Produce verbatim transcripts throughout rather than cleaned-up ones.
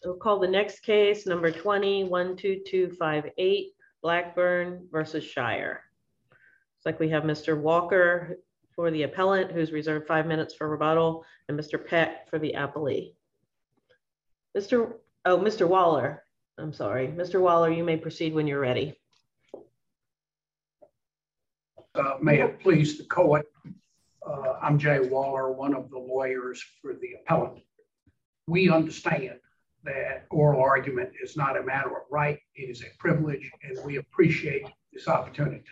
We'll call the next case, number twenty, one two two five eight, Blackburn versus Shire. It's like we have Mister Walker for the appellant, who's reserved five minutes for rebuttal, and Mister Peck for the appellee. Mister Oh, Mister Waller, I'm sorry. Mister Waller, you may proceed when you're ready. Uh, may it please the court, uh, I'm Jay Waller, one of the lawyers for the appellant. We understand that oral argument is not a matter of right, it is a privilege, and we appreciate this opportunity.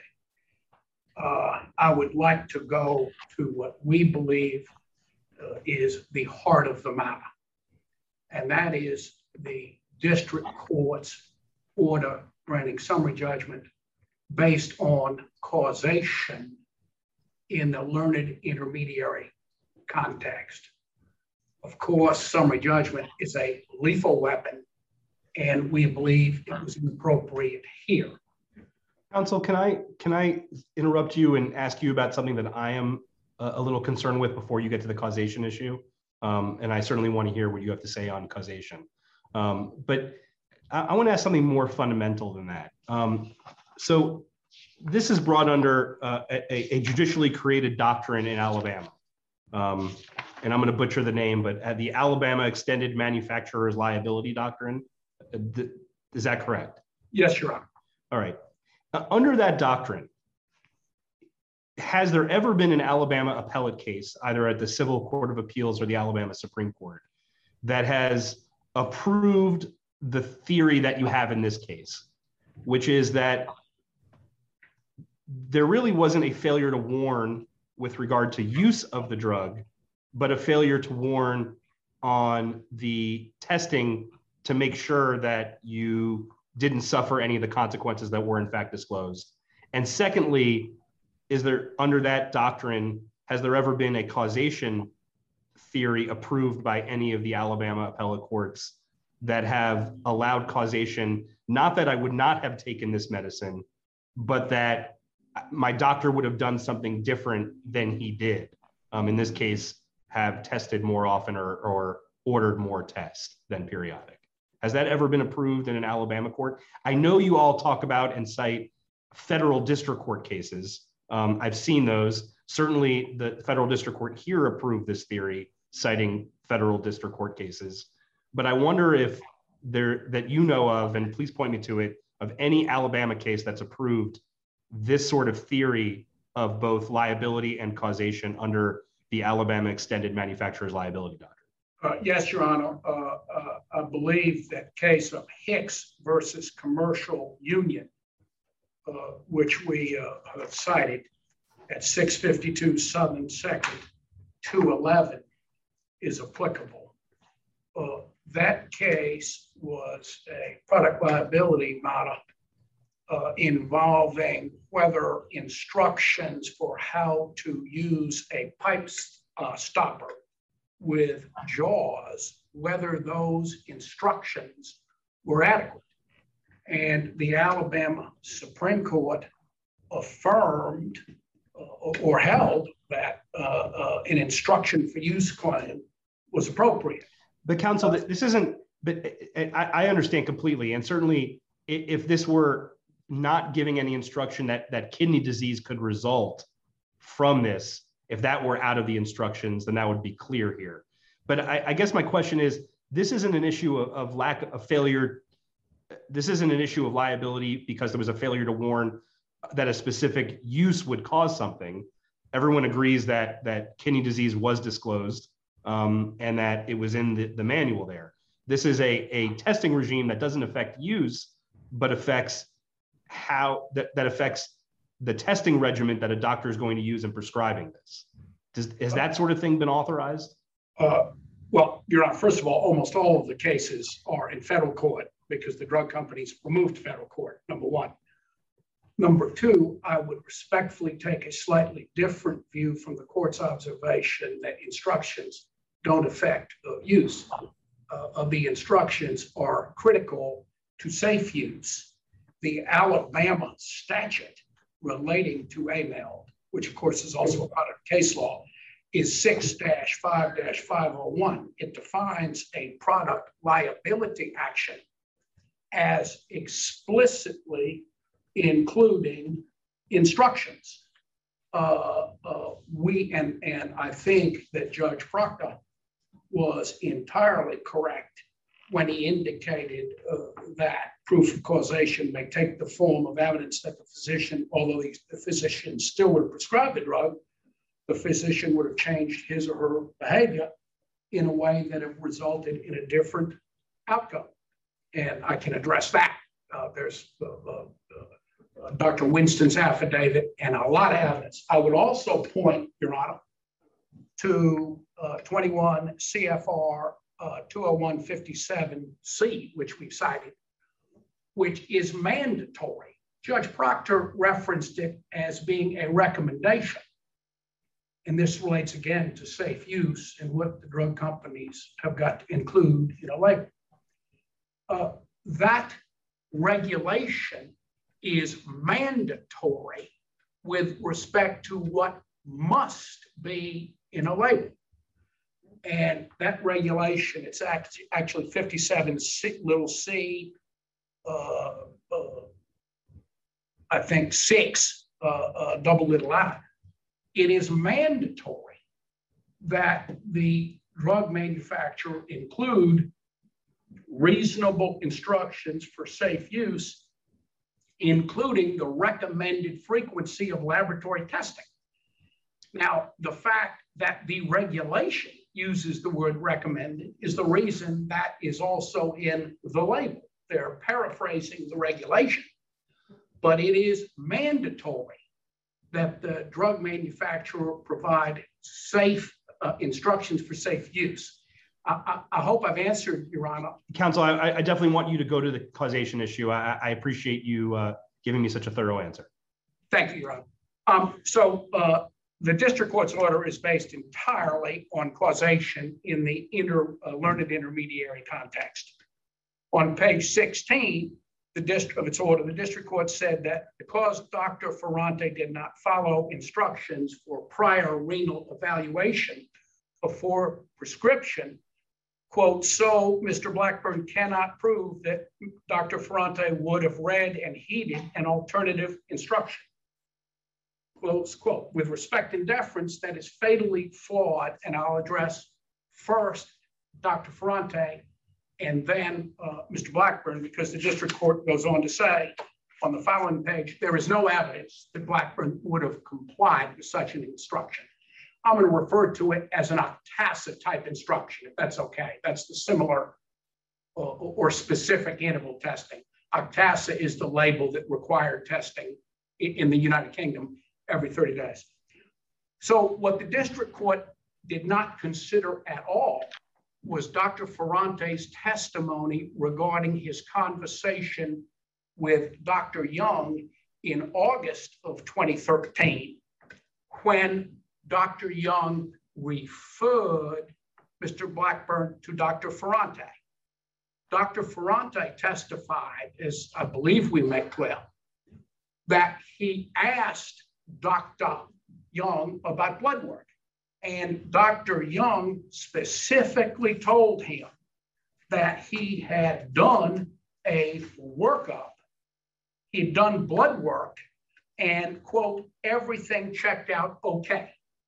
Uh, I would like to go to what we believe uh, is the heart of the matter, and that is the district court's order granting summary judgment based on causation in the learned intermediary context. Of course, summary judgment is a lethal weapon, and we believe it was inappropriate here. Counsel, can I can I interrupt you and ask you about something that I am a, a little concerned with before you get to the causation issue? Um, and I certainly want to hear what you have to say on causation. Um, but I, I want to ask something more fundamental than that. Um, so this is brought under uh, a, a judicially created doctrine in Alabama. Um, and I'm going to butcher the name, but uh, the Alabama Extended Manufacturer's Liability Doctrine. Uh, th- is that correct? Yes, Your Honor. All right. Uh, under that doctrine, has there ever been an Alabama appellate case, either at the Civil Court of Appeals or the Alabama Supreme Court, that has approved the theory that you have in this case, which is that there really wasn't a failure to warn with regard to use of the drug, but a failure to warn on the testing to make sure that you didn't suffer any of the consequences that were in fact disclosed? And secondly, is there, under that doctrine, has there ever been a causation theory approved by any of the Alabama appellate courts that have allowed causation, not that I would not have taken this medicine, but that my doctor would have done something different than he did? Um, in this case, have tested more often or, or ordered more tests than periodic. Has that ever been approved in an Alabama court? I know you all talk about and cite federal district court cases. Um, I've seen those. Certainly the federal district court here approved this theory, citing federal district court cases. But I wonder if there, that you know of, and please point me to it, of any Alabama case that's approved this sort of theory of both liability and causation under the Alabama Extended Manufacturer's Liability Doctrine. Uh, yes, Your Honor. Uh, uh, I believe that case of Hicks versus Commercial Union, uh, which we uh, have cited at six fifty-two Southern second, two eleven, is applicable. Uh, that case was a product liability matter uh, involving whether instructions for how to use a pipe uh, stopper with jaws, whether those instructions were adequate. And the Alabama Supreme Court affirmed uh, or held that uh, uh, an instruction for use claim was appropriate. But counsel, this isn't, but I, I understand completely. And certainly if this were not giving any instruction that, that kidney disease could result from this, if that were out of the instructions, then that would be clear here. But I, I guess my question is, this isn't an issue of, of lack of failure. This isn't an issue of liability because there was a failure to warn that a specific use would cause something. Everyone agrees that, that kidney disease was disclosed um, and that it was in the, the manual there. This is a, a testing regime that doesn't affect use, but affects how, that, that affects the testing regimen that a doctor is going to use in prescribing this. Does, has that sort of thing been authorized? Uh, well, Your Honor, first of all, almost all of the cases are in federal court because the drug companies removed federal court, number one. Number two, I would respectfully take a slightly different view from the court's observation that instructions don't affect the use. Uh, of the instructions are critical to safe use. The Alabama statute relating to A M E L, which of course is also a part of case law, is six dash five dash five oh one. It defines a product liability action as explicitly including instructions. Uh, uh, we and and I think that Judge Proctor was entirely correct when he indicated uh, that proof of causation may take the form of evidence that the physician, although the, the physician still would have prescribed the drug, the physician would have changed his or her behavior in a way that have resulted in a different outcome. And I can address that. Uh, there's uh, uh, uh, Doctor Winston's affidavit and a lot of evidence. I would also point, Your Honor, to uh, twenty-one C F R uh, two oh one fifty-seven C, which we've cited, which is mandatory. Judge Proctor referenced it as being a recommendation. And this relates again to safe use and what the drug companies have got to include in a label. Uh, that regulation is mandatory with respect to what must be in a label. And that regulation, it's actually, actually fifty-seven C, little c, uh, uh, I think six, uh, uh, double little I. It is mandatory that the drug manufacturer include reasonable instructions for safe use, including the recommended frequency of laboratory testing. Now, the fact that the regulation uses the word recommended is the reason that is also in the label. They're paraphrasing the regulation, but it is mandatory that the drug manufacturer provide safe uh, instructions for safe use. I, I, I hope I've answered, Your Honor. Counsel, I, I definitely want you to go to the causation issue. I, I appreciate you uh, giving me such a thorough answer. Thank you, Your Honor. Um, so uh, the district court's order is based entirely on causation in the inter, uh, learned intermediary context. On page sixteen, the district of its order, the district court said that because Doctor Ferrante did not follow instructions for prior renal evaluation before prescription, quote, so Mister Blackburn cannot prove that Doctor Ferrante would have read and heeded an alternative instruction. Close quote. With respect and deference, that is fatally flawed, and I'll address first Doctor Ferrante and then uh, Mister Blackburn, because the district court goes on to say on the following page, there is no evidence that Blackburn would have complied with such an instruction. I'm going to refer to it as an Octasa type instruction, if that's okay. That's the similar uh, or specific interval testing. Octasa is the label that required testing in the United Kingdom every thirty days. So what the district court did not consider at all was Doctor Ferrante's testimony regarding his conversation with Doctor Young in August of twenty thirteen, when Doctor Young referred Mister Blackburn to Doctor Ferrante. Doctor Ferrante testified, as I believe we made clear, that he asked Doctor Young about blood work. And Doctor Young specifically told him that he had done a workup, he'd done blood work, and quote, everything checked out okay.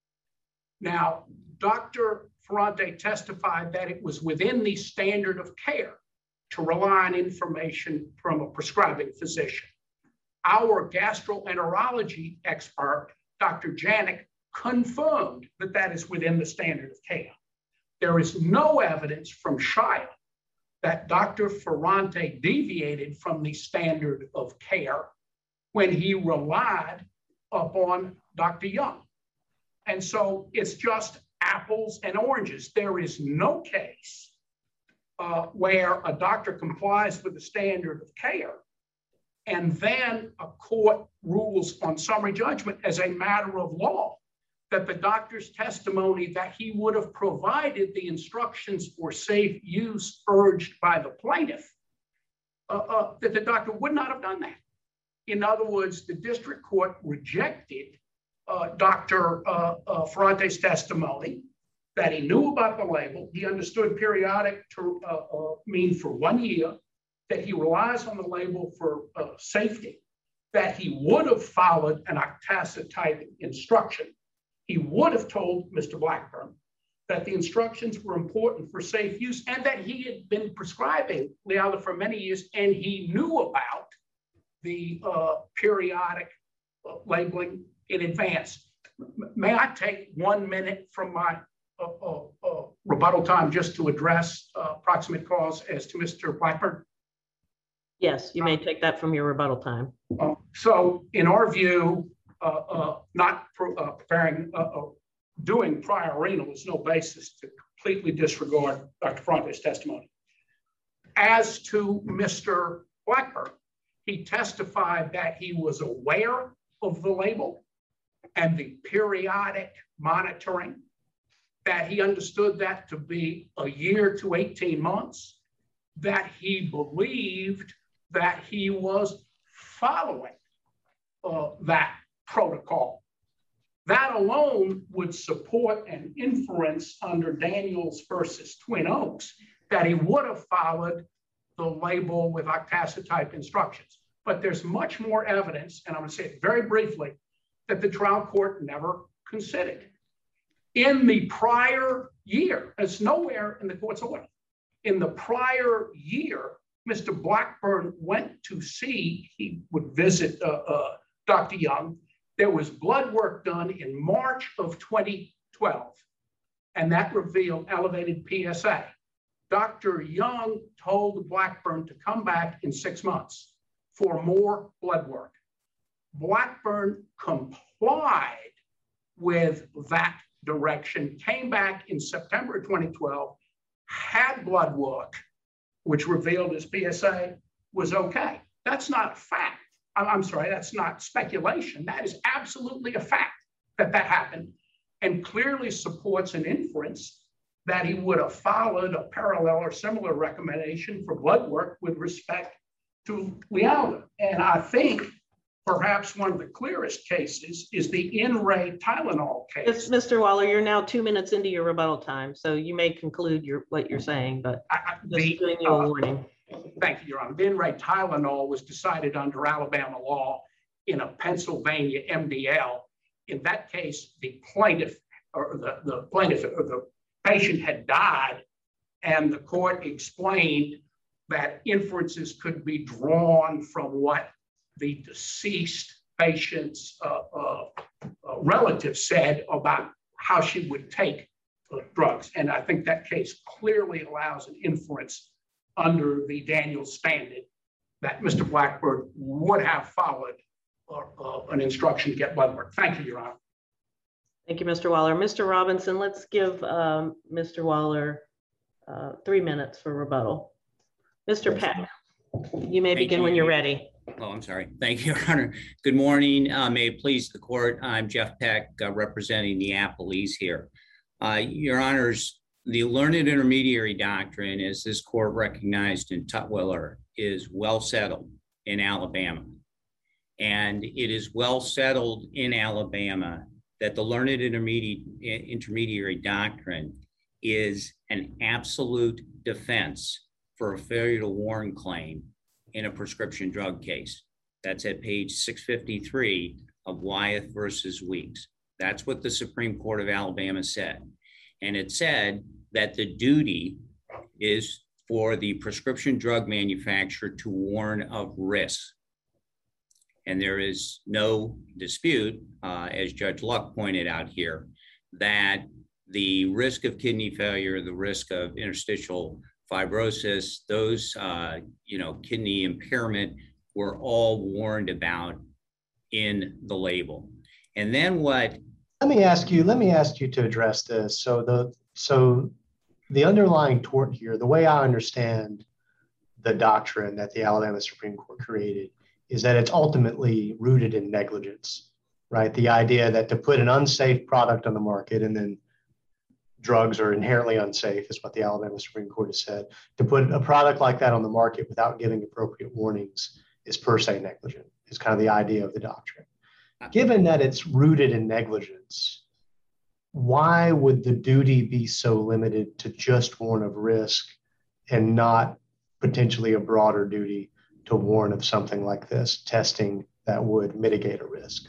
Now, Doctor Ferrante testified that it was within the standard of care to rely on information from a prescribing physician. Our gastroenterology expert, Doctor Janik, confirmed that that is within the standard of care. There is no evidence from Shire that Doctor Ferrante deviated from the standard of care when he relied upon Doctor Young. And so it's just apples and oranges. There is no case uh, where a doctor complies with the standard of care and then a court rules on summary judgment as a matter of law that the doctor's testimony that he would have provided the instructions for safe use urged by the plaintiff, uh, uh, that the doctor would not have done that. In other words, the district court rejected uh, Doctor Uh, uh, Ferrante's testimony that he knew about the label. He understood periodic to uh, uh, mean for one year, that he relies on the label for uh, safety, that he would have followed an octacet type instruction. He would have told Mister Blackburn that the instructions were important for safe use and that he had been prescribing Lialda for many years and he knew about the uh, periodic uh, labeling in advance. M- May I take one minute from my uh, uh, uh, rebuttal time just to address uh, proximate cause as to Mister Blackburn? Yes, you may take that from your rebuttal time. Uh, so in our view, uh, uh, not pro- uh, preparing, uh, uh, doing prior renal is no basis to completely disregard Doctor Ferrante's testimony. As to Mister Blackburn, he testified that he was aware of the label and the periodic monitoring, that he understood that to be a year to eighteen months, that he believed that he was following uh, that protocol. That alone would support an inference under Daniels versus Twin Oaks that he would have followed the label with octacet type instructions. But there's much more evidence, and I'm going to say it very briefly, that the trial court never considered. In the prior year, it's nowhere in the court's order. In the prior year, Mister Blackburn went to see, he would visit uh, uh, Doctor Young. There was blood work done in March of twenty twelve, and that revealed elevated P S A. Doctor Young told Blackburn to come back in six months for more blood work. Blackburn complied with that direction, came back in September twenty twelve, had blood work, which revealed his P S A was okay. That's not a fact. I'm sorry, that's not speculation. That is absolutely a fact that that happened and clearly supports an inference that he would have followed a parallel or similar recommendation for blood work with respect to Lialda. And I think perhaps one of the clearest cases is the In Re Tylenol case. Yes, Mister Waller, you're now two minutes into your rebuttal time, so you may conclude your what you're saying, but I, I, just the, giving you a uh, warning. Thank you, Your Honor. The In Re Tylenol was decided under Alabama law in a Pennsylvania M D L. In that case, the plaintiff or the, the plaintiff or the patient had died, and the court explained that inferences could be drawn from what the deceased patient's uh, uh, uh, relative said about how she would take uh, drugs. And I think that case clearly allows an inference under the Daniels standard that Mister Blackburn would have followed uh, uh, an instruction to get blood work. Thank you, Your Honor. Thank you, Mister Waller. Mister Robinson, let's give um, Mister Waller uh, three minutes for rebuttal. Mister Peck, you may Thank begin you. when you're ready. Oh, I'm sorry. Thank you, Your Honor. Good morning. Uh, may it please the court. I'm Jeff Peck, uh, representing the appellees here. Uh, Your Honors, the learned intermediary doctrine, as this court recognized in Tutwiler, is well settled in Alabama. And it is well settled in Alabama that the learned intermediate, intermediary doctrine is an absolute defense for a failure to warn claim in a prescription drug case. That's at page six fifty-three of Wyeth versus Weeks. That's what the Supreme Court of Alabama said. And it said that the duty is for the prescription drug manufacturer to warn of risk. And there is no dispute, uh, as Judge Luck pointed out here, that the risk of kidney failure, the risk of interstitial fibrosis, those, uh, you know, kidney impairment were all warned about in the label. And then what? Let me ask you, let me ask you to address this. So the, so the underlying tort here, the way I understand the doctrine that the Alabama Supreme Court created is that it's ultimately rooted in negligence, right? The idea that to put an unsafe product on the market, and then drugs are inherently unsafe is what the Alabama Supreme Court has said, to put a product like that on the market without giving appropriate warnings is per se negligent, is kind of the idea of the doctrine. given that it's rooted in negligence, why would the duty be so limited to just warn of risk and not potentially a broader duty to warn of something like this, testing that would mitigate a risk?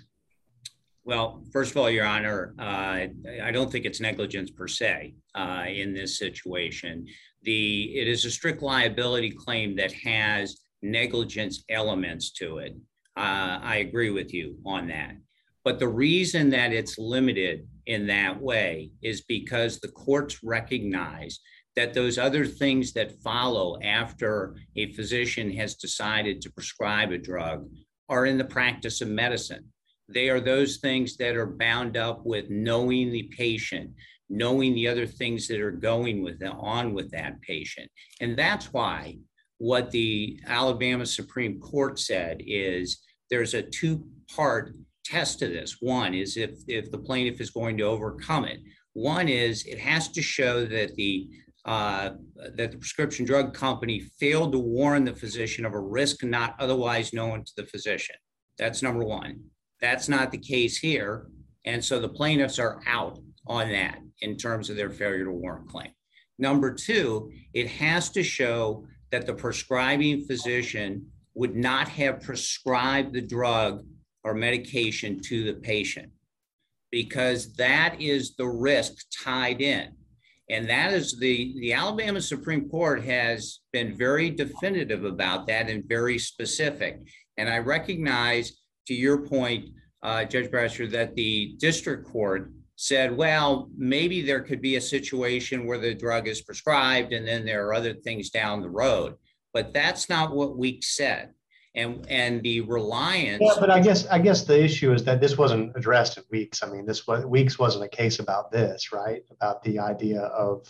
Well, first of all, Your Honor, uh, I don't think it's negligence per se uh, in this situation. The it is a strict liability claim that has negligence elements to it. Uh, I agree with you on that. But the reason that it's limited in that way is because the courts recognize that those other things that follow after a physician has decided to prescribe a drug are in the practice of medicine. They are those things that are bound up with knowing the patient, knowing the other things that are going with on with that patient. And that's why what the Alabama Supreme Court said is there's a two-part test to this. One is if, if the plaintiff is going to overcome it. One is it has to show that the uh, that the prescription drug company failed to warn the physician of a risk not otherwise known to the physician. That's number one. That's not the case here. And so the plaintiffs are out on that in terms of their failure to warn claim. Number two, it has to show that the prescribing physician would not have prescribed the drug or medication to the patient, because that is the risk tied in. And that is the, the Alabama Supreme Court has been very definitive about that and very specific. And I recognize, to your point, uh, Judge Brasher, that the district court said, well, maybe there could be a situation where the drug is prescribed and then there are other things down the road. But that's not what Weeks said. And, and the reliance. Yeah, but I guess I guess the issue is that this wasn't addressed in Weeks. I mean, this was Weeks wasn't a case about this, right? About the idea of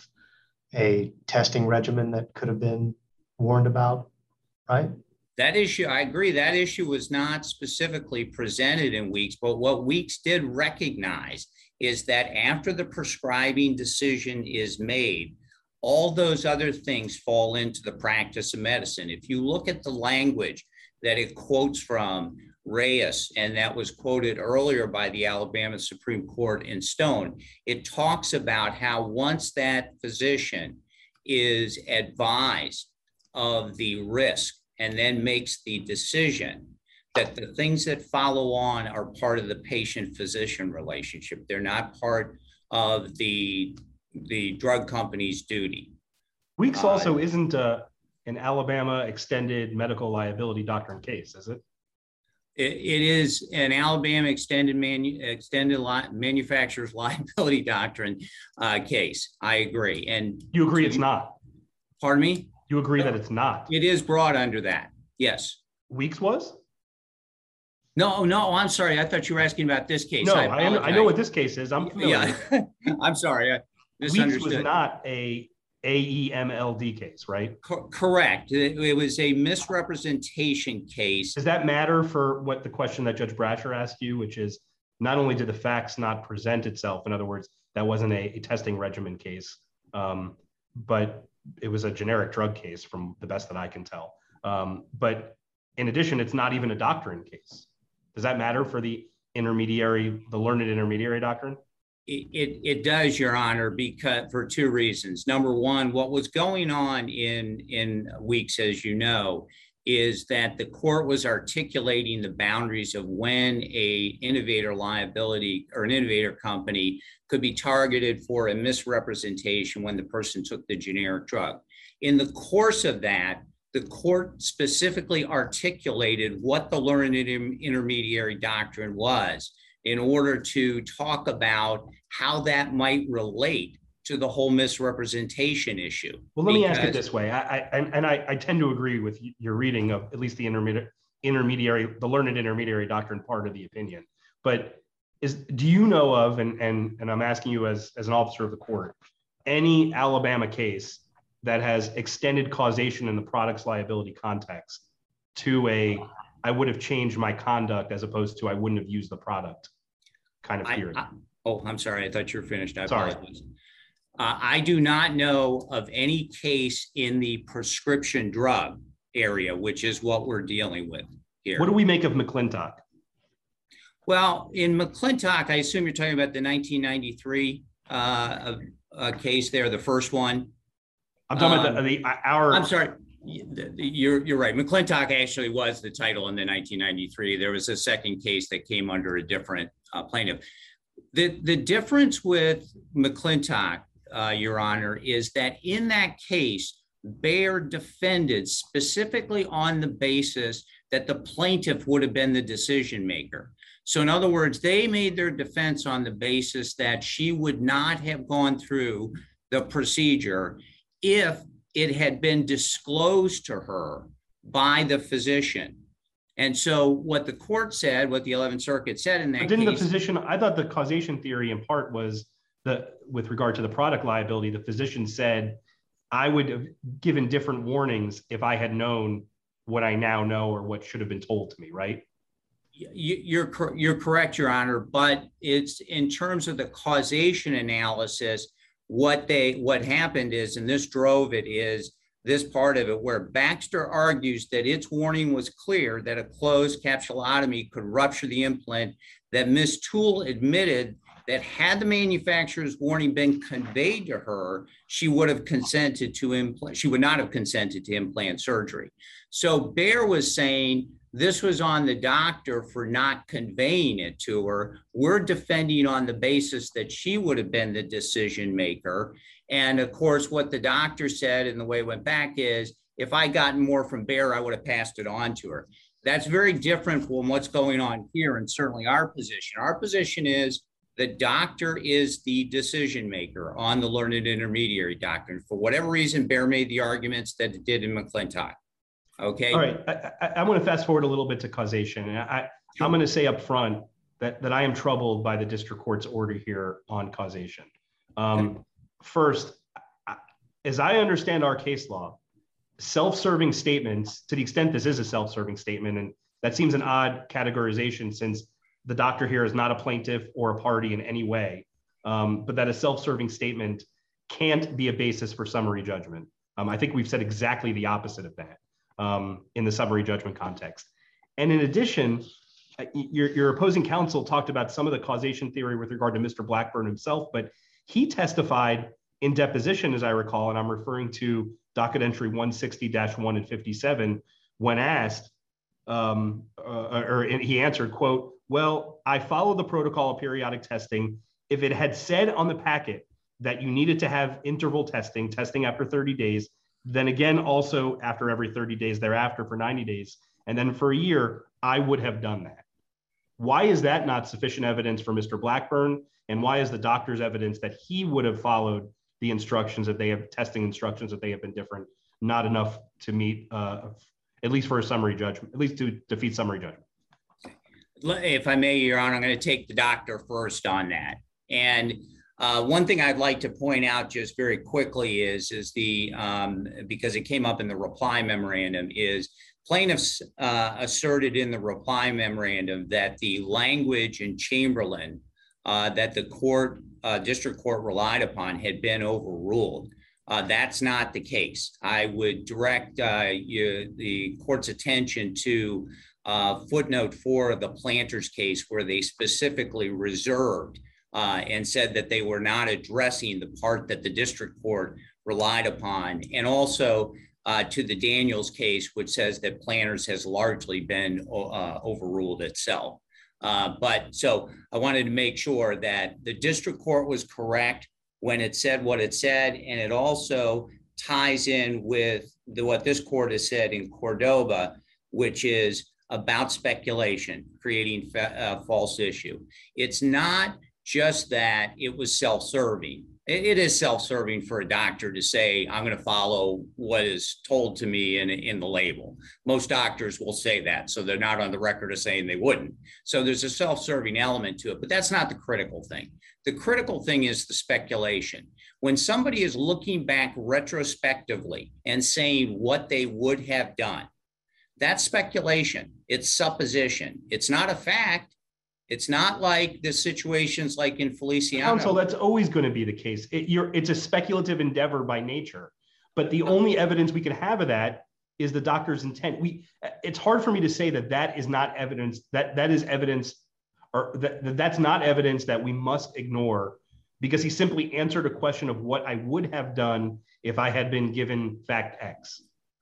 a testing regimen that could have been warned about, right? That issue, I agree, that issue was not specifically presented in Weeks, but what Weeks did recognize is that after the prescribing decision is made, all those other things fall into the practice of medicine. If you look at the language that it quotes from Reyes, and that was quoted earlier by the Alabama Supreme Court in Stone, it talks about how once that physician is advised of the risk and then makes the decision, that the things that follow on are part of the patient-physician relationship. They're not part of the, the drug company's duty. Weeks Uh, also isn't a, an Alabama extended medical liability doctrine case, is it? It, it is an Alabama extended manu, extended li, manufacturer's liability doctrine uh, case. I agree. And you agree it's not? Pardon me? You agree that it's not? It is brought under that. Yes. Weeks was? No, no, I'm sorry. I thought you were asking about this case. No, I, I, I know what this case is. I'm familiar. Yeah. I'm sorry. I misunderstood. Weeks was not a A E M L D case, right? Co- correct. It, it was a misrepresentation case. Does that matter for what the question that Judge Brasher asked you, which is not only did the facts not present itself, in other words, that wasn't a, a testing regimen case, um, but it was a generic drug case from the best that I can tell. Um, but in addition, it's not even a doctrine case. Does that matter for the intermediary, the learned intermediary doctrine? It, it, it does, Your Honor, because for two reasons. Number one, what was going on in, in Weeks, as you know, is that the court was articulating the boundaries of when a innovator liability or an innovator company could be targeted for a misrepresentation when the person took the generic drug. In the course of that, the court specifically articulated what the learned intermediary doctrine was in order to talk about how that might relate to the whole misrepresentation issue. Well, let me ask it this way. I, I and I, I tend to agree with your reading of at least the intermediate intermediary, the learned intermediary doctrine part of the opinion. But is do you know of, and and and I'm asking you as, as an officer of the court, any Alabama case that has extended causation in the product's liability context to a I would have changed my conduct as opposed to I wouldn't have used the product kind of theory? I, I, oh, I'm sorry. I thought you were finished. I sorry. apologize. Uh, I do not know of any case in the prescription drug area, which is what we're dealing with here. What do we make of McClintock? Well, in McClintock, I assume you're talking about the nineteen ninety-three uh, uh, case there, the first one. I'm talking Um, about the, the our. I'm sorry. You're you're right. McClintock actually was the title in the nineteen ninety-three. There was a second case that came under a different uh, plaintiff. The the difference with McClintock, uh, Your Honor, is that in that case, Bayer defended specifically on the basis that the plaintiff would have been the decision maker. So in other words, they made their defense on the basis that she would not have gone through the procedure if it had been disclosed to her by the physician. And so what the court said, what the eleventh Circuit said in that but didn't case, the physician, I thought the causation theory in part was that with regard to the product liability, the physician said, I would have given different warnings if I had known what I now know or what should have been told to me, right? You're, you're correct, Your Honor, but it's in terms of the causation analysis, what they what happened is, and this drove it, is this part of it where Baxter argues that its warning was clear that a closed capsulotomy could rupture the implant, that Miz Toole admitted that had the manufacturer's warning been conveyed to her, she would have consented to implant, she would not have consented to implant surgery. So Bayer was saying this was on the doctor for not conveying it to her. We're defending on the basis that she would have been the decision maker. And of course, what the doctor said and the way it went back is, if I gotten more from Bayer, I would have passed it on to her. That's very different from what's going on here, and certainly our position. Our position is the doctor is the decision maker on the learned intermediary doctrine. For whatever reason, Bayer made the arguments that it did in McClintock. Okay. All right. I, I, I want to fast forward a little bit to causation. And I, I'm going to say up front that, that I am troubled by the district court's order here on causation. Um, first, as I understand our case law, self-serving statements, to the extent this is a self-serving statement, and that seems an odd categorization since the doctor here is not a plaintiff or a party in any way, um, but that a self-serving statement can't be a basis for summary judgment. Um, I think we've said exactly the opposite of that um, in the summary judgment context. And in addition, your, your opposing counsel talked about some of the causation theory with regard to Mister Blackburn himself, but he testified in deposition, as I recall, and I'm referring to docket entry one sixty dash one and fifty-seven, when asked, um, uh, or he answered, quote, well, I followed the protocol of periodic testing. If it had said on the packet that you needed to have interval testing, testing after thirty days, then again, also after every thirty days thereafter for ninety days, and then for a year, I would have done that. Why is that not sufficient evidence for Mister Blackburn? And why is the doctor's evidence that he would have followed the instructions that they have, testing instructions that they have been different, not enough to meet, uh, at least for a summary judgment, at least to defeat summary judgment? If I may, Your Honor, I'm going to take the doctor first on that. And uh, one thing I'd like to point out just very quickly is, is the, um, because it came up in the reply memorandum, is plaintiffs uh, asserted in the reply memorandum that the language in Chamberlain uh, that the court, uh, district court relied upon had been overruled. Uh, that's not the case. I would direct uh, you, the court's attention to uh, footnote four of the Planters case, where they specifically reserved uh, and said that they were not addressing the part that the district court relied upon. And also uh, to the Daniels case, which says that Planters has largely been uh, overruled itself. Uh, but so I wanted to make sure that the district court was correct when it said what it said, and it also ties in with the, what this court has said in Cordoba, which is about speculation, creating fa- a false issue. It's not just that it was self-serving. It, it is self-serving for a doctor to say, I'm going to follow what is told to me in, in the label. Most doctors will say that, so they're not on the record of saying they wouldn't. So there's a self-serving element to it, but that's not the critical thing. The critical thing is the speculation. When somebody is looking back retrospectively and saying what they would have done, that's speculation. It's supposition. It's not a fact. It's not like the situations like in Feliciano. Counsel, that's always going to be the case. It, you're, it's a speculative endeavor by nature, but the only evidence we can have of that is the doctor's intent. We, it's hard for me to say that that is not evidence, that that is evidence, or that, that's not evidence that we must ignore, because he simply answered a question of what I would have done if I had been given fact X.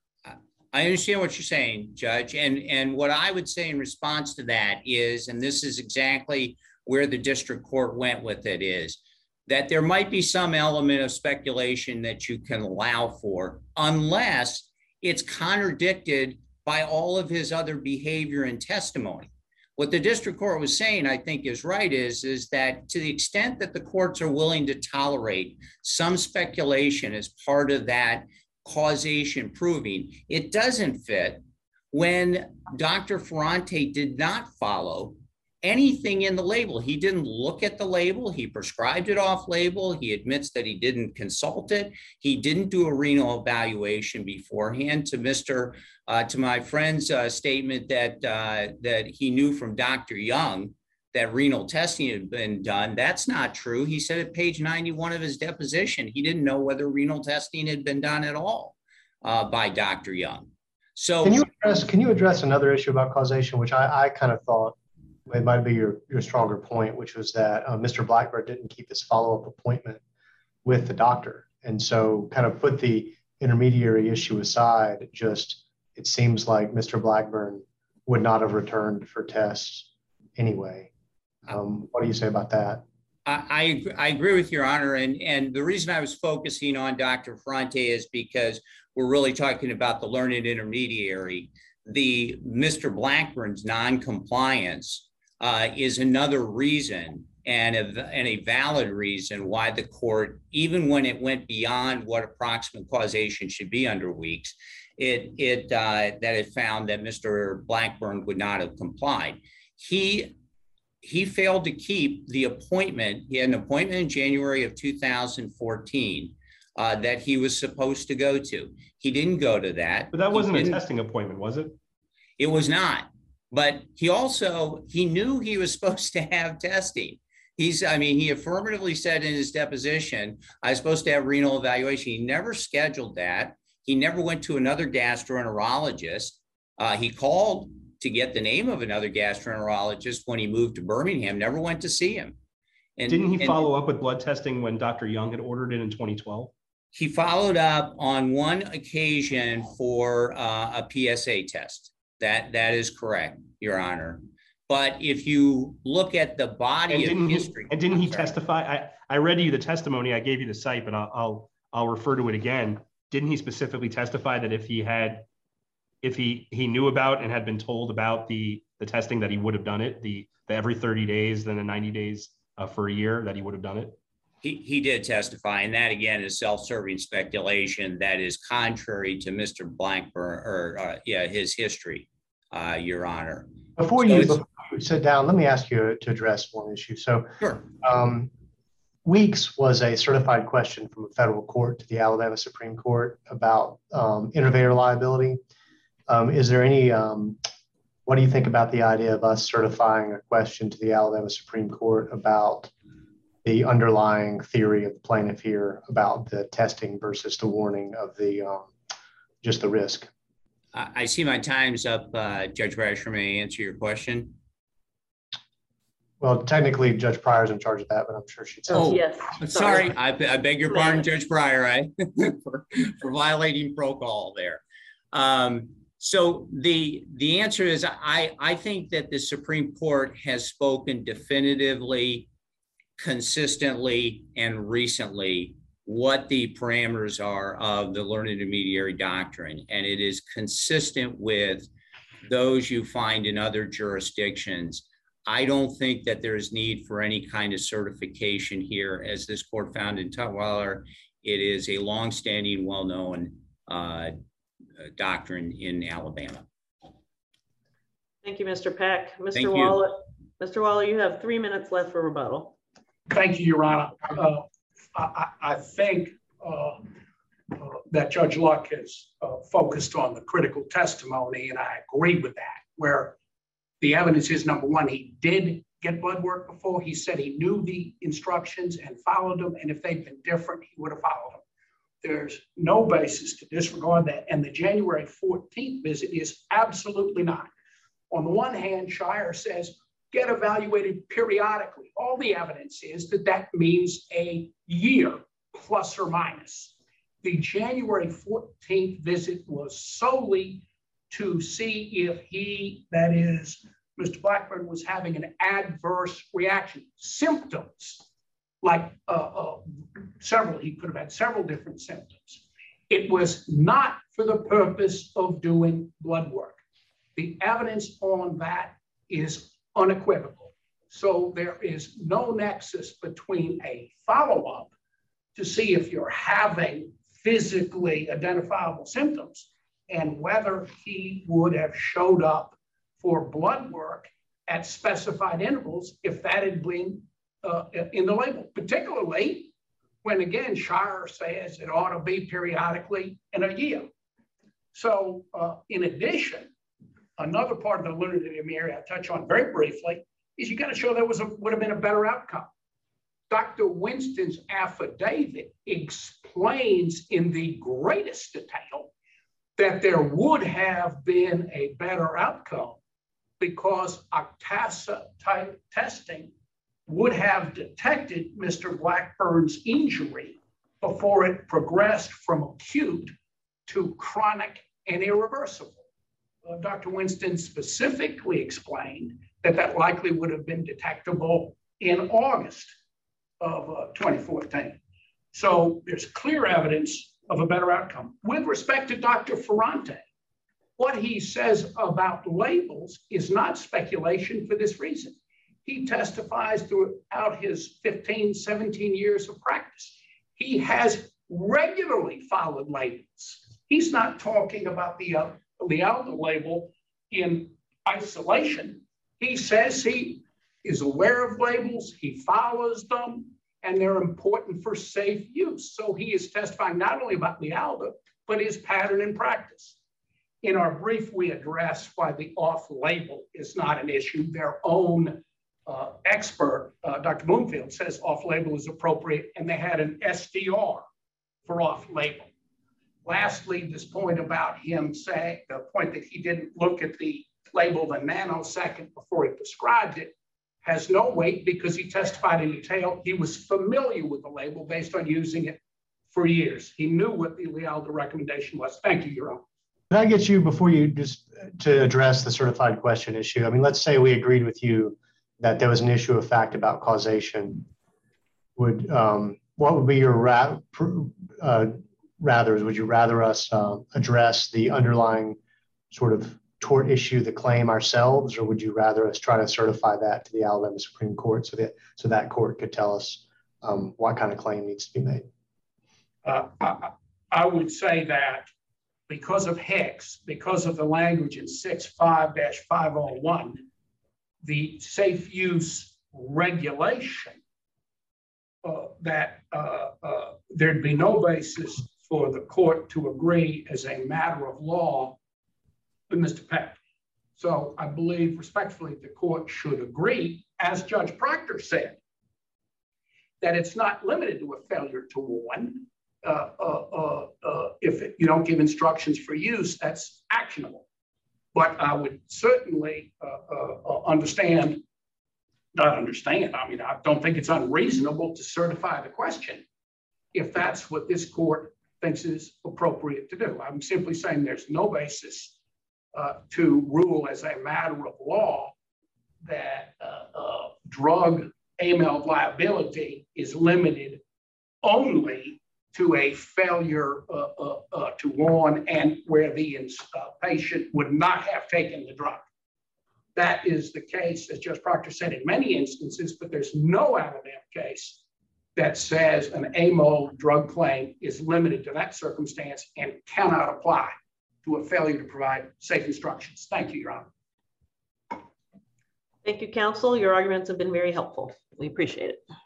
I understand what you're saying, Judge. And, and what I would say in response to that is, and this is exactly where the district court went with it, is that there might be some element of speculation that you can allow for, unless it's contradicted by all of his other behavior and testimony. What the district court was saying, I think is right, is, is that to the extent that the courts are willing to tolerate some speculation as part of that causation proving, it doesn't fit when Doctor Ferrante did not follow anything in the label. He didn't look at the label. He prescribed it off label. He admits that he didn't consult it. He didn't do a renal evaluation beforehand. To Mister Uh, to my friend's uh, statement that uh, that he knew from Doctor Young that renal testing had been done, that's not true. He said at page ninety-one of his deposition, he didn't know whether renal testing had been done at all uh, by Doctor Young. So can you address, can you address another issue about causation, which I, I kind of thought it might be your, your stronger point, which was that uh, Mister Blackburn didn't keep his follow-up appointment with the doctor. And so kind of put the intermediary issue aside, just it seems like Mister Blackburn would not have returned for tests anyway. Um, what do you say about that? I, I agree with Your Honor. And, and the reason I was focusing on Doctor Ferrante is because we're really talking about the learned intermediary. The Mister Blackburn's non-compliance uh, is another reason, and a, and a valid reason why the court, even when it went beyond what approximate causation should be under Weeks, it, it, uh, that it found that Mister Blackburn would not have complied. He, he failed to keep the appointment. He had an appointment in January of two thousand fourteen uh, that he was supposed to go to. He didn't go to that. But that wasn't a testing appointment, was it? It was not. But he also, he knew he was supposed to have testing. He's, I mean, he affirmatively said in his deposition, I was supposed to have renal evaluation. He never scheduled that. He never went to another gastroenterologist. Uh, he called to get the name of another gastroenterologist when he moved to Birmingham, never went to see him. And didn't he and follow up with blood testing when Doctor Young had ordered it in twenty twelve? He followed up on one occasion for uh, a P S A test. That, that is correct, Your Honor. But if you look at the body of history. He, and didn't he testify? I, I read you the testimony. I gave you the site, but I'll, I'll, I'll refer to it again. Didn't he specifically testify that if he had, if he, he knew about and had been told about the, the testing, that he would have done it, the, the every thirty days, then the ninety days uh, for a year, that he would have done it? He, he did testify, and that again is self-serving speculation that is contrary to Mister Blackburn, or uh, yeah, his history, uh, Your Honor. Before so you, before you sit down, let me ask you to address one issue. So, sure. Um, Weeks was a certified question from a federal court to the Alabama Supreme Court about um, innovator liability. Um, is there any, um, what do you think about the idea of us certifying a question to the Alabama Supreme Court about the underlying theory of the plaintiff here about the testing versus the warning of the, um, just the risk? I see my time's up. Uh, Judge Brasher, may I answer your question? Well, technically, Judge Pryor's in charge of that, but I'm sure she'd say. Oh, yes. Sorry, I, I beg your pardon, Judge Pryor, I, for, for violating protocol there. Um, so the the answer is, I, I think that the Supreme Court has spoken definitively, consistently, and recently what the parameters are of the learned intermediary doctrine, and it is consistent with those you find in other jurisdictions. I don't think that there's need for any kind of certification here. As this court found in Tutwiler, it is a longstanding, well-known uh, doctrine in Alabama. Thank you, Mister Peck. Mister Thank you. Waller, Mister Waller, you have three minutes left for rebuttal. Thank you, Your Honor. Uh, I, I think uh, uh, that Judge Luck has uh, focused on the critical testimony, and I agree with that, where the evidence is, number one, he did get blood work before. He said he knew the instructions and followed them, and if they'd been different, he would have followed them. There's no basis to disregard that, and the January fourteenth visit is absolutely not. On the one hand, Shire says, get evaluated periodically. All the evidence is that that means a year plus or minus. The January fourteenth visit was solely to see if he, that is, Mister Blackburn, was having an adverse reaction, symptoms, like uh, uh, several, he could have had several different symptoms. It was not for the purpose of doing blood work. The evidence on that is unequivocal. So there is no nexus between a follow-up to see if you're having physically identifiable symptoms and whether he would have showed up for blood work at specified intervals if that had been uh, in the label, particularly when, again, Shire says it ought to be periodically in a year. So uh, in addition, another part of the learned intermediary I touch on very briefly is you got to show there was a, would have been a better outcome. Doctor Winston's affidavit explains in the greatest detail that there would have been a better outcome because Octasa type testing would have detected Mister Blackburn's injury before it progressed from acute to chronic and irreversible. Uh, Doctor Winston specifically explained that that likely would have been detectable in August of uh, twenty fourteen. So there's clear evidence of a better outcome. With respect to Doctor Ferrante, what he says about labels is not speculation for this reason. He testifies throughout his fifteen, seventeen years of practice. He has regularly followed labels. He's not talking about the uh, Lialda label in isolation. He says he is aware of labels, he follows them, and they're important for safe use. So he is testifying not only about Lialda, but his pattern in practice. In our brief, we address why the off-label is not an issue. Their own uh, expert, uh, Doctor Bloomfield, says off-label is appropriate, and they had an S D R for off-label. Lastly, this point about him saying, the point that he didn't look at the label a nanosecond before he prescribed it, has no weight because he testified in detail. He was familiar with the label based on using it for years. He knew what the Lialda recommendation was. Thank you, Your Honor. Can I get you, before you just to address the certified question issue? I mean, let's say we agreed with you that there was an issue of fact about causation. Would um, what would be your ra uh, rather? Would you rather us uh, address the underlying sort of tort issue, the claim ourselves, or would you rather us try to certify that to the Alabama Supreme Court so that so that court could tell us um, what kind of claim needs to be made? Uh, I, I would say that because of Hicks, because of the language in six five dash five oh one, the safe use regulation, uh, that uh, uh, there'd be no basis for the court to agree as a matter of law with Mister Peck. So I believe respectfully the court should agree, as Judge Proctor said, that it's not limited to a failure to warn. Uh, uh, uh, uh, if it, you don't give instructions for use, that's actionable. But I would certainly uh, uh, understand, not understand, I mean, I don't think it's unreasonable to certify the question if that's what this court thinks is appropriate to do. I'm simply saying there's no basis uh, to rule as a matter of law that uh, uh, drug A M L liability is limited only to a failure uh, uh, uh, to warn and where the uh, patient would not have taken the drug. That is the case, as Judge Proctor said, in many instances, but there's no Alabama case that says an A M O drug claim is limited to that circumstance and cannot apply to a failure to provide safe instructions. Thank you, Your Honor. Thank you, counsel. Your arguments have been very helpful. We appreciate it.